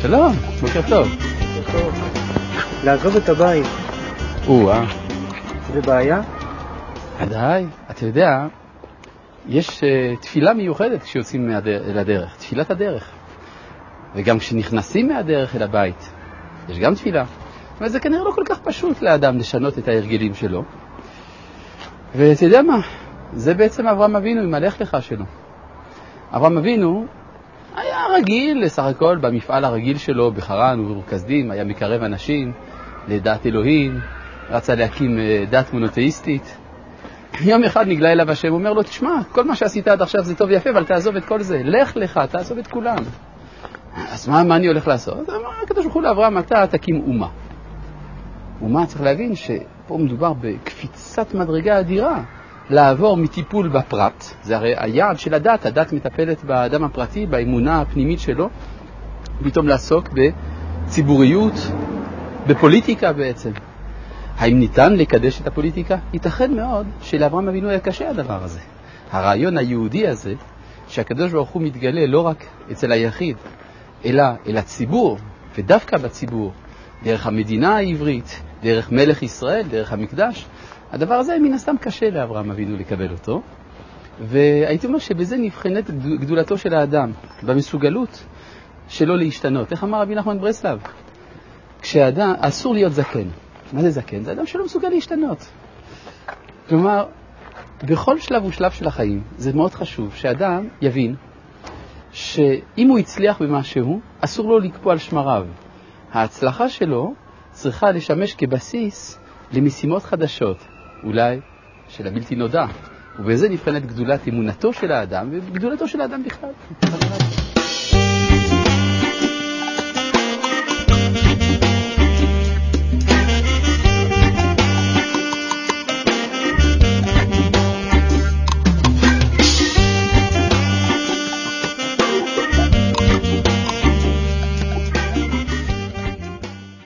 שלום, בוקר טוב. לעזוב את הבית. זה בעיה? ודאי, אתה יודע, יש תפילה מיוחדת כשיוצאים לדרך, תפילת הדרך. וגם כשנכנסים מהדרך אל הבית, יש גם תפילה. אבל זה כנראה לא כל כך פשוט לאדם לשנות את ההרגלים שלו. ואתה יודע מה? זה בעצם אברהם אבינו עם הלך לך שלו. אברהם אבינו היה רגיל לסך הכל במפעל הרגיל שלו בחרן ובאור כשדים, היה מקרב אנשים לדעת אלוהים, רצה להקים דת מונותאיסטית. יום אחד נגלה אליו השם, אומר לו, תשמע, כל מה שעשית עד עכשיו זה טוב ויפה, אבל תעזוב את כל זה, לך לך, תעזוב את כולם. אז מה אני הולך לעשות? אמר הקדוש ברוך הוא לאברהם, אתה תקים אומה. אומה, צריך להבין שפה מדובר בקפיצת מדרגה אדירה, לעבור מטיפול בפרט, זה הרי היעד של הדת, הדת מטפלת באדם הפרטי, באמונה הפנימית שלו, פתאום לעסוק בציבוריות, בפוליטיקה בעצם. האם ניתן לקדש את הפוליטיקה? ייתכן מאוד שלאברהם אבינו היה קשה הדבר הזה. הרעיון היהודי הזה, שהקדוש ברוך הוא מתגלה לא רק אצל היחיד, אלא אל הציבור, ודווקא בציבור, דרך המדינה העברית, דרך מלך ישראל, דרך המקדש, הדבר הזה מן הסתם קשה לאברהם אבינו לקבל אותו, והייתי אומר שבזה נבחנת גדולתו של האדם, במסוגלות שלו להשתנות. איך אמר רבי נחמן ברסלב? כשאדם, אסור להיות זקן. מה זה זקן? זה אדם שלא מסוגל להשתנות. כלומר, בכל שלב ושלב של החיים, זה מאוד חשוב שאדם יבין שאם הוא הצליח במשהו, אסור לו לקפוא על שמריו. ההצלחה שלו צריכה לשמש כבסיס למשימות חדשות, אולי של הבלתי נודע. ובזה נבחנת גדולת אמונתו של האדם וגדולתו של האדם בכלל.